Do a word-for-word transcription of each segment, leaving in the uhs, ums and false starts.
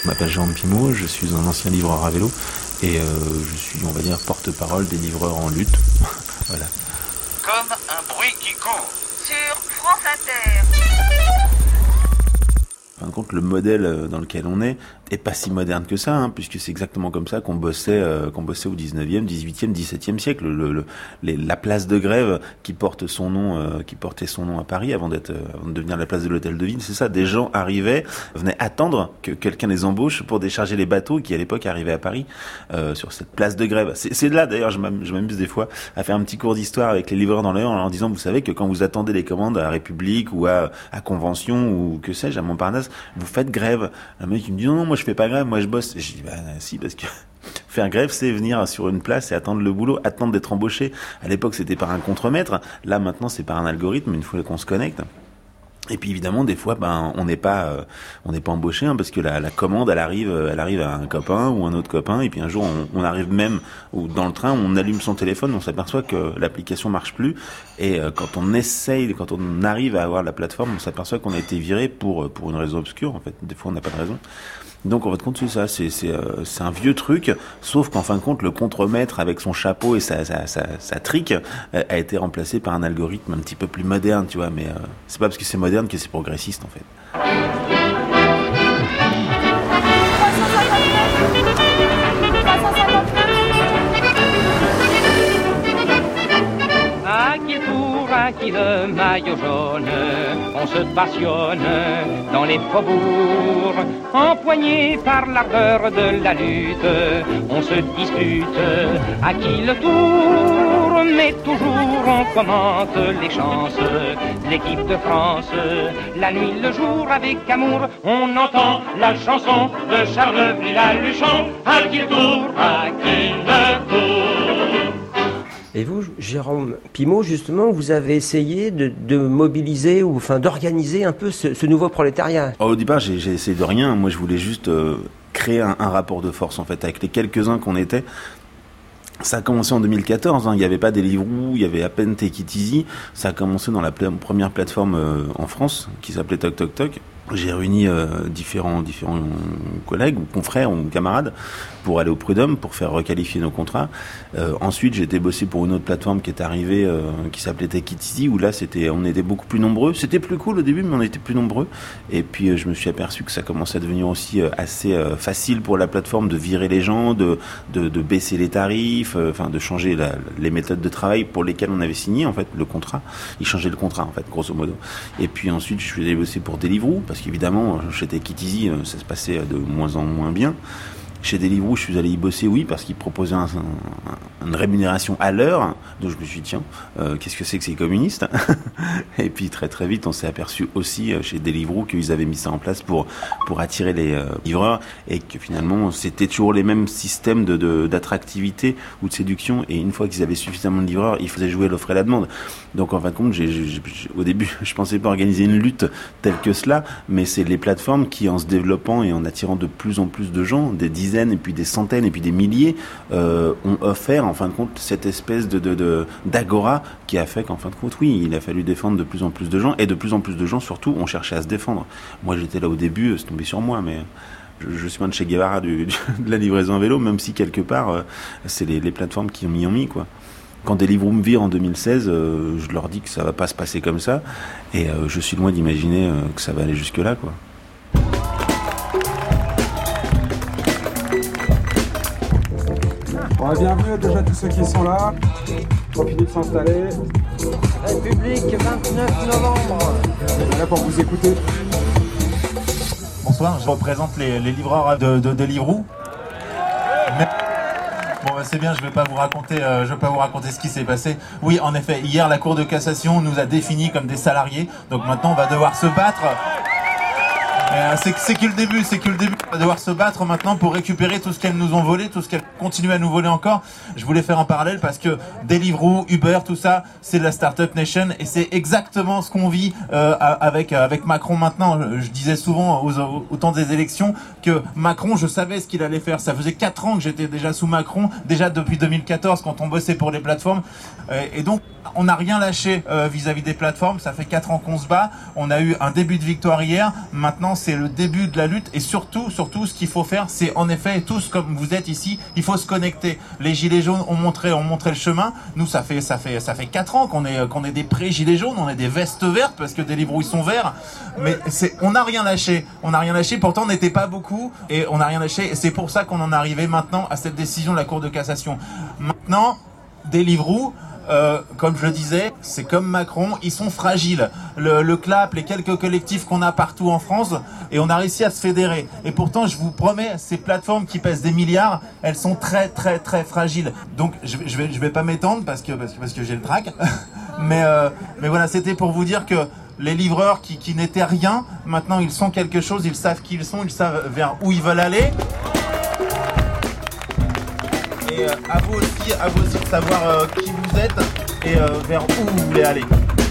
Je m'appelle Jérôme Pimaud, je suis un ancien livreur à vélo et euh, je suis, on va dire, porte-parole des livreurs en lutte. Voilà. Comme un bruit qui court. Sur France Inter. En fin de compte, le modèle dans lequel on est est pas si moderne que ça, hein, puisque c'est exactement comme ça qu'on bossait, euh, qu'on bossait au dix-neuvième, dix-huitième, dix-septième siècle. Le, le, les, la place de Grève qui porte son nom, euh, qui portait son nom à Paris avant d'être, euh, avant de devenir la place de l'Hôtel de Ville, c'est ça. Des gens arrivaient, venaient attendre que quelqu'un les embauche pour décharger les bateaux qui à l'époque arrivaient à Paris euh, sur cette place de Grève. C'est, c'est là d'ailleurs, je m'amuse des fois à faire un petit cours d'histoire avec les livreurs dans l'heure en leur disant, vous savez que quand vous attendez les commandes à République ou à, à Convention ou que sais-je à Montparnasse, vous faites grève. Le mec il me dit non non moi je fais pas grève, moi je bosse. Et je dis bah si, parce que faire grève c'est venir sur une place et attendre le boulot, attendre d'être embauché. À l'époque c'était par un contremaître, là maintenant c'est par un algorithme une fois qu'on se connecte. Et puis évidemment des fois ben on n'est pas euh, on n'est pas embauché hein, parce que la, la commande elle arrive elle arrive à un copain ou un autre copain et puis un jour on, on arrive même ou dans le train on allume son téléphone, on s'aperçoit que l'application marche plus et euh, quand on essaye quand on arrive à avoir la plateforme on s'aperçoit qu'on a été viré pour pour une raison obscure en fait. Des fois on n'a pas de raison. Donc en fin de compte c'est ça, c'est c'est euh, c'est un vieux truc, sauf qu'en fin de compte le contremaître avec son chapeau et sa sa sa, sa trique euh, a été remplacé par un algorithme un petit peu plus moderne, tu vois, mais euh, c'est pas parce que c'est moderne que c'est progressiste en fait. Qui le maillot jaune, on se passionne dans les faubourgs, empoignés par l'ardeur de la lutte, on se dispute à qui le tour, mais toujours on commente les chances, l'équipe de France, la nuit, le jour, avec amour, on entend la chanson de Charles Villaluchon, à qui le tour, à qui le tour. Et vous, Jérôme Pimaud, justement, vous avez essayé de, de mobiliser ou enfin d'organiser un peu ce, ce nouveau prolétariat. Au départ, j'ai, j'ai essayé de rien. Moi, je voulais juste euh, créer un, un rapport de force, en fait, avec les quelques-uns qu'on était. Ça a commencé en deux mille quatorze, hein. Il n'y avait pas Deliveroo, il y avait à peine Take It Easy. Ça a commencé dans la pla- première plateforme euh, en France, qui s'appelait Toc Toc Toc. J'ai réuni euh, différents, différents collègues ou confrères ou camarades pour aller au prud'homme, pour faire requalifier nos contrats. Euh, ensuite, j'ai été bosser pour une autre plateforme qui est arrivée, euh, qui s'appelait Take It Easy, où là, c'était, on était beaucoup plus nombreux. C'était plus cool au début, mais on était plus nombreux. Et puis, euh, je me suis aperçu que ça commençait à devenir aussi euh, assez euh, facile pour la plateforme de virer les gens, de, de, de baisser les tarifs, enfin, euh, de changer la, les méthodes de travail pour lesquelles on avait signé, en fait, le contrat. Ils changeaient le contrat, en fait, grosso modo. Et puis ensuite, je suis allé bosser pour Deliveroo, parce qu'évidemment, chez Take It Easy, ça se passait de moins en moins bien. Chez Deliveroo, je suis allé y bosser, oui, parce qu'ils proposaient un, un, une rémunération à l'heure. Donc je me suis dit, tiens, euh, qu'est-ce que c'est que ces communistes? Et puis très très vite, on s'est aperçu aussi chez Deliveroo qu'ils avaient mis ça en place pour pour attirer les euh, livreurs et que finalement, c'était toujours les mêmes systèmes de, de d'attractivité ou de séduction. Et une fois qu'ils avaient suffisamment de livreurs, ils faisaient jouer l'offre et la demande. Donc en fin de compte, j'ai, j'ai, j'ai, au début, je pensais pas organiser une lutte telle que cela, mais c'est les plateformes qui, en se développant et en attirant de plus en plus de gens, des dizaines et puis des centaines et puis des milliers, euh, ont offert en fin de compte cette espèce de, de, de d'agora qui a fait qu'en fin de compte, oui, il a fallu défendre de plus en plus de gens et de plus en plus de gens surtout ont cherché à se défendre. Moi, j'étais là au début, c'est tombé sur moi, mais je, je suis pas de Che Guevara du, du, de la livraison à vélo, même si quelque part, euh, c'est les, les plateformes qui ont mis en mis, quoi. Quand Deliveroo me vire en deux mille seize, euh, je leur dis que ça va pas se passer comme ça, et euh, je suis loin d'imaginer euh, que ça va aller jusque là, quoi. Bon, bienvenue déjà tous ceux qui sont là. Profitez de s'installer. République, vingt-neuf novembre. On est là pour vous écouter. Bonsoir, je représente les, les livreurs de, de Deliveroo. Mais... Bon, bah c'est bien, je vais pas vous raconter, euh, je vais pas vous raconter ce qui s'est passé. Oui, en effet, hier la Cour de cassation nous a définis comme des salariés, donc maintenant on va devoir se battre. Euh, c'est, c'est que le début, c'est que le début. On va devoir se battre maintenant pour récupérer tout ce qu'elles nous ont volé, tout ce qu'elles continuent à nous voler encore. Je voulais faire un parallèle parce que Deliveroo, Uber, tout ça, c'est de la Startup Nation et c'est exactement ce qu'on vit euh, avec avec Macron maintenant. Je, je disais souvent aux, au temps des élections que Macron, je savais ce qu'il allait faire. Ça faisait quatre ans que j'étais déjà sous Macron, déjà depuis deux mille quatorze quand on bossait pour les plateformes. Euh, et donc on n'a rien lâché euh, vis-à-vis des plateformes. Ça fait quatre ans qu'on se bat. On a eu un début de victoire hier. Maintenant maintenant c'est le début de la lutte et surtout, surtout ce qu'il faut faire, c'est en effet tous comme vous êtes ici, il faut se connecter. Les gilets jaunes ont montré, ont montré le chemin. Nous ça fait ça fait ça fait quatre ans qu'on est qu'on est des pré-gilets jaunes, on est des vestes vertes parce que Deliveroo ils sont verts. Mais c'est on n'a rien lâché, on n'a rien lâché. Pourtant on n'était pas beaucoup et on n'a rien lâché. Et c'est pour ça qu'on en est arrivé maintenant à cette décision de la Cour de cassation. Maintenant, Deliveroo, euh, comme je le disais, c'est comme Macron, ils sont fragiles. Le, le C L A P, les quelques collectifs qu'on a partout en France, et on a réussi à se fédérer. Et pourtant, je vous promets, ces plateformes qui pèsent des milliards, elles sont très très très fragiles. Donc, je, je vais je vais pas m'étendre parce que parce que parce que j'ai le trac. mais euh, mais voilà, c'était pour vous dire que les livreurs qui qui n'étaient rien, maintenant ils sont quelque chose. Ils savent qui ils sont, ils savent vers où ils veulent aller. Et euh, à vous aussi, à vous aussi de savoir euh, qui vous êtes et euh, vers où vous voulez aller.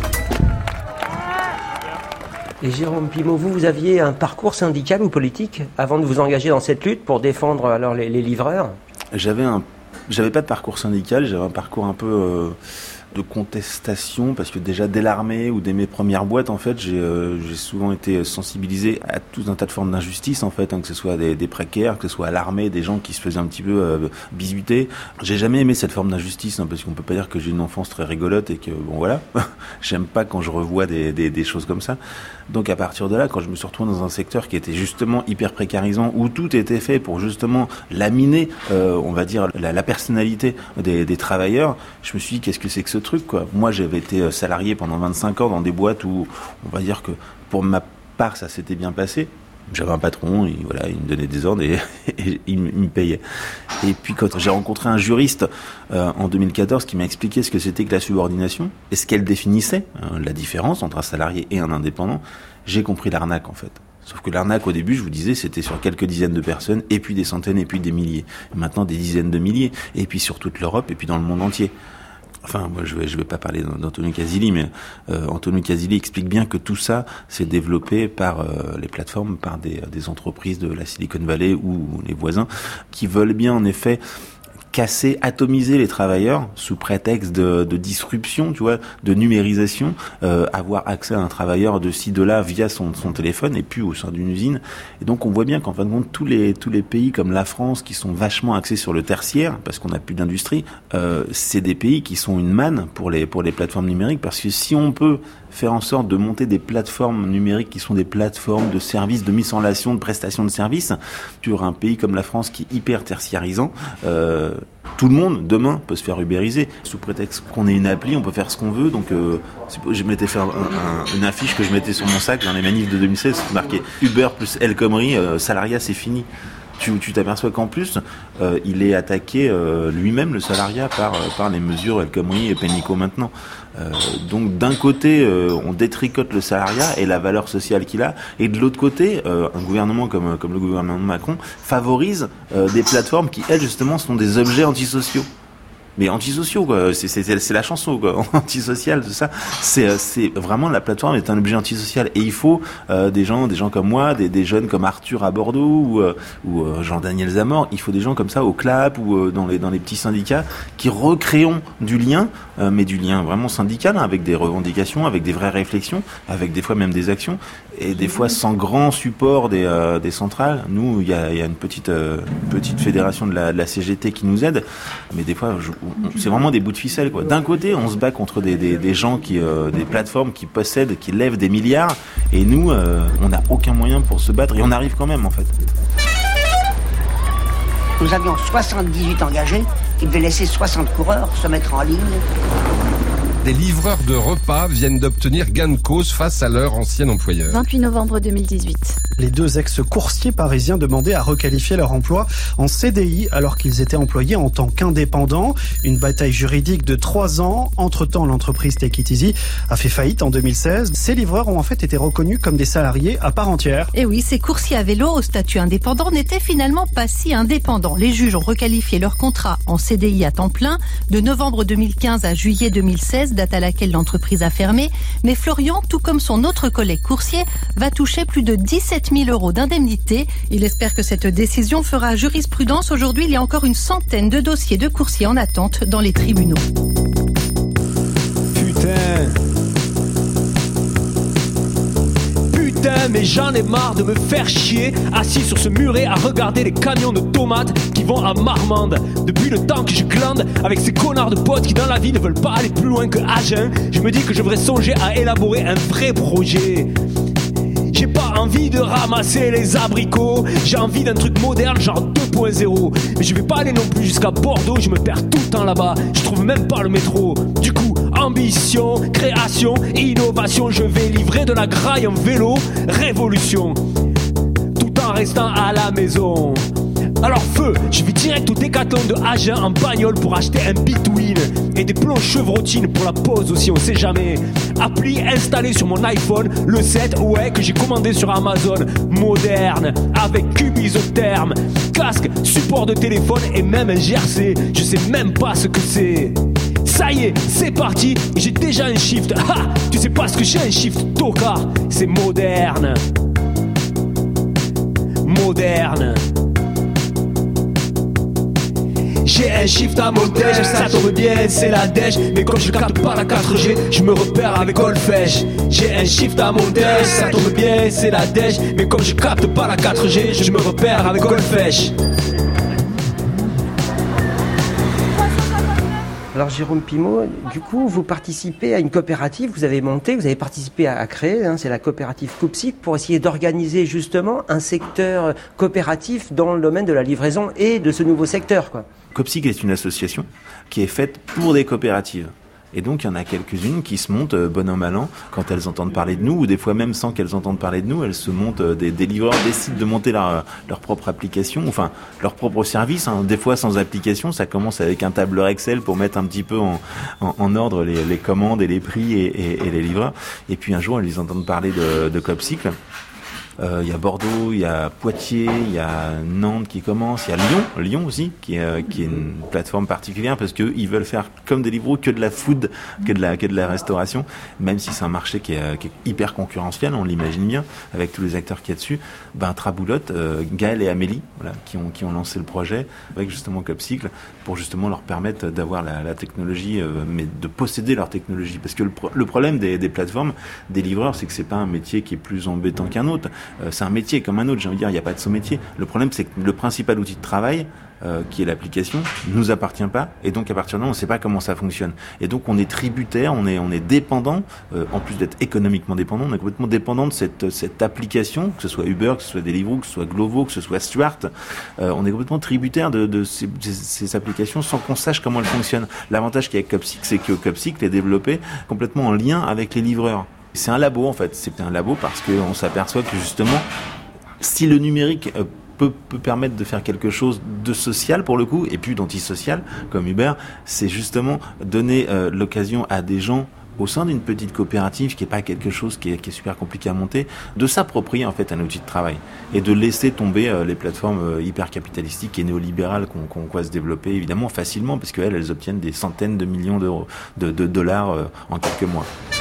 Et Jérôme Pimeau, vous, vous aviez un parcours syndical ou politique avant de vous engager dans cette lutte pour défendre alors les, les livreurs ? J'avais un, j'avais pas de parcours syndical, j'avais un parcours un peu euh, de contestation parce que déjà dès l'armée ou dès mes premières boîtes, en fait, j'ai, euh, j'ai souvent été sensibilisé à tout un tas de formes d'injustice, en fait, hein, que ce soit des, des précaires, que ce soit à l'armée, des gens qui se faisaient un petit peu euh, bisuter. J'ai jamais aimé cette forme d'injustice, hein, parce qu'on peut pas dire que j'ai une enfance très rigolote et que bon voilà, j'aime pas quand je revois des, des, des choses comme ça. Donc à partir de là, quand je me suis retrouvé dans un secteur qui était justement hyper précarisant, où tout était fait pour justement laminer, euh, on va dire, la, la personnalité des, des travailleurs, je me suis dit, qu'est-ce que c'est que ce truc, quoi. Moi, j'avais été salarié pendant vingt-cinq ans dans des boîtes où, on va dire que pour ma part, ça s'était bien passé. J'avais un patron, il, voilà, il me donnait des ordres et, et il, il me payait. Et puis quand j'ai rencontré un juriste euh, en deux mille quatorze qui m'a expliqué ce que c'était que la subordination et ce qu'elle définissait, euh, la différence entre un salarié et un indépendant, j'ai compris l'arnaque en fait. Sauf que l'arnaque au début, je vous disais, c'était sur quelques dizaines de personnes, et puis des centaines, et puis des milliers. Et maintenant des dizaines de milliers, et puis sur toute l'Europe, et puis dans le monde entier. Enfin, moi, je vais, je vais pas parler d'Antonio Casilli, mais euh, Antonio Casilli explique bien que tout ça s'est développé par euh, les plateformes, par des, des entreprises de la Silicon Valley ou les voisins, qui veulent bien, en effet, casser, atomiser les travailleurs sous prétexte de, de disruption, tu vois, de numérisation, euh, avoir accès à un travailleur de ci, de là via son, son téléphone et puis au sein d'une usine. Et donc on voit bien qu'en fin de compte tous les tous les pays comme la France qui sont vachement axés sur le tertiaire parce qu'on n'a plus d'industrie, euh, c'est des pays qui sont une manne pour les pour les plateformes numériques parce que si on peut faire en sorte de monter des plateformes numériques qui sont des plateformes de services, de mise en relation, de prestations de services, tu auras un pays comme la France qui est hyper tertiarisant. Euh, tout le monde, demain, peut se faire ubériser. Sous prétexte qu'on ait une appli, on peut faire ce qu'on veut. Donc, euh, je m'étais fait un, un, une affiche que je mettais sur mon sac dans les manifs de deux mille seize, c'était marqué Uber plus El Khomri, euh, salariat, c'est fini. Tu, tu t'aperçois qu'en plus, euh, il est attaqué euh, lui-même, le salariat, par, par les mesures El Khomri et Pénicaud maintenant. Euh, donc d'un côté, euh, on détricote le salariat et la valeur sociale qu'il a, et de l'autre côté, euh, un gouvernement comme, comme le gouvernement de Macron favorise euh, des plateformes qui, elles, justement, sont des objets antisociaux. Mais antisociaux, quoi. C'est, c'est, c'est la chanson, quoi. Antisocial, tout ça. C'est, c'est vraiment, la plateforme est un objet antisocial. Et il faut euh, des gens, des gens comme moi, des, des jeunes comme Arthur à Bordeaux ou, euh, ou euh, Jean-Daniel Zamor. Il faut des gens comme ça au C L A P ou euh, dans les dans les petits syndicats qui recréons du lien, euh, mais du lien vraiment syndical, hein, avec des revendications, avec des vraies réflexions, avec des fois même des actions, et des fois sans grand support des euh, des centrales. Nous, il y a, y a une petite euh, petite fédération de la, de la C G T qui nous aide, mais des fois, je, c'est vraiment des bouts de ficelle, quoi. D'un côté, on se bat contre des, des, des gens qui, euh, des plateformes qui possèdent, qui lèvent des milliards, et nous, euh, on n'a aucun moyen pour se battre, et on arrive quand même, en fait. Nous avions soixante-dix-huit engagés, qui devaient laisser soixante coureurs se mettre en ligne. Des livreurs de repas viennent d'obtenir gain de cause face à leur ancien employeur. vingt-huit novembre deux mille dix-huit. Les deux ex-coursiers parisiens demandaient à requalifier leur emploi en C D I alors qu'ils étaient employés en tant qu'indépendants. Une bataille juridique de trois ans. Entre-temps, l'entreprise Take It Easy a fait faillite en deux mille seize. Ces livreurs ont en fait été reconnus comme des salariés à part entière. Et oui, ces coursiers à vélo au statut indépendant n'étaient finalement pas si indépendants. Les juges ont requalifié leur contrat en C D I à temps plein de novembre deux mille quinze à juillet deux mille seize, date à laquelle l'entreprise a fermé. Mais Florian, tout comme son autre collègue coursier, va toucher plus de dix-sept mille euros d'indemnité. Il espère que cette décision fera jurisprudence. Aujourd'hui, il y a encore une centaine de dossiers de coursiers en attente dans les tribunaux. Putain Putain putain, mais j'en ai marre de me faire chier, assis sur ce muret à regarder les camions de tomates qui vont à Marmande. Depuis le temps que je glande avec ces connards de potes qui dans la vie ne veulent pas aller plus loin que Agen, je me dis que je devrais songer à élaborer un vrai projet. J'ai pas envie de ramasser les abricots, j'ai envie d'un truc moderne genre deux point zéro. Mais je vais pas aller non plus jusqu'à Bordeaux, je me perds tout le temps là-bas, je trouve même pas le métro. Du coup, ambition, création, innovation, je vais livrer de la graille en vélo, révolution, tout en restant à la maison. Alors feu, je vais direct au Décathlon de Agen en bagnole pour acheter un Between et des plombs chevrotines pour la pause aussi, on sait jamais. Appli installée sur mon iPhone, le sept, ouais, que j'ai commandé sur Amazon. Moderne, avec cube isotherme, casque, support de téléphone et même un G R C. Je sais même pas ce que c'est. Ça y est, c'est parti, j'ai déjà un shift. Ha, tu sais pas ce que j'ai un shift, tocard. C'est moderne. Moderne. J'ai un shift à mon déj, ça tombe bien, c'est la dèche. Mais comme je capte pas la quatre G, je me repère avec Olfèche. J'ai un shift à mon déj, ça tombe bien, c'est la dèche. Mais comme je capte pas la quatre G, je me repère avec Olfèche. Alors Jérôme Pimaud, du coup, vous participez à une coopérative, vous avez monté, vous avez participé à, à créer, hein, c'est la coopérative Copsic, pour essayer d'organiser justement un secteur coopératif dans le domaine de la livraison et de ce nouveau secteur, quoi. Copsic est une association qui est faite pour des coopératives. Et donc, il y en a quelques-unes qui se montent, bon an, mal an, quand elles entendent parler de nous, ou des fois même sans qu'elles entendent parler de nous, elles se montent, des, des livreurs décident de monter leur, leur propre application, enfin, leur propre service, hein. Des fois sans application, ça commence avec un tableur Excel pour mettre un petit peu en, en, en ordre les, les commandes et les prix et, et, et les livreurs. Et puis un jour, elles entendent parler de, de Copsic. Il euh, y a Bordeaux, il y a Poitiers, il y a Nantes qui commence, il y a Lyon, Lyon aussi, qui est, euh, qui est une plateforme particulière parce que ils veulent faire comme Deliveroo que de la food, que de la, que de la restauration, même si c'est un marché qui est, qui est hyper concurrentiel, on l'imagine bien, avec tous les acteurs qu'il y a dessus. Ben, Traboulotte, euh, Gaël et Amélie, voilà, qui ont, qui ont lancé le projet avec justement Copsic pour justement leur permettre d'avoir la, la technologie, euh, mais de posséder leur technologie. Parce que le, pro- le problème des, des plateformes, des livreurs, c'est que c'est pas un métier qui est plus embêtant qu'un autre. Euh, c'est un métier comme un autre, j'ai envie de dire, il n'y a pas de sous-métier. Le problème, c'est que le principal outil de travail, euh, qui est l'application, nous appartient pas, et donc à partir de là, on ne sait pas comment ça fonctionne. Et donc on est tributaire, on est, on est dépendant, euh, en plus d'être économiquement dépendant, on est complètement dépendant de cette, cette application, que ce soit Uber, que ce soit Deliveroo, que ce soit Glovo, que ce soit Stuart. Euh, on est complètement tributaire de, de ces, ces, ces applications sans qu'on sache comment elles fonctionnent. L'avantage qu'il y a avec Copsic, c'est que Copsic l'est développé complètement en lien avec les livreurs. C'est un labo en fait, c'est un labo parce qu'on s'aperçoit que justement, si le numérique euh, peut, peut permettre de faire quelque chose de social pour le coup, et puis d'antisocial comme Uber, c'est justement donner euh, l'occasion à des gens au sein d'une petite coopérative qui est pas quelque chose qui est, qui est super compliqué à monter, de s'approprier en fait un outil de travail et de laisser tomber euh, les plateformes euh, hyper capitalistiques et néolibérales qu'on, qu'on voit se développer évidemment facilement parce qu'elles elles obtiennent des centaines de millions d'euros, de, de dollars euh, en quelques mois.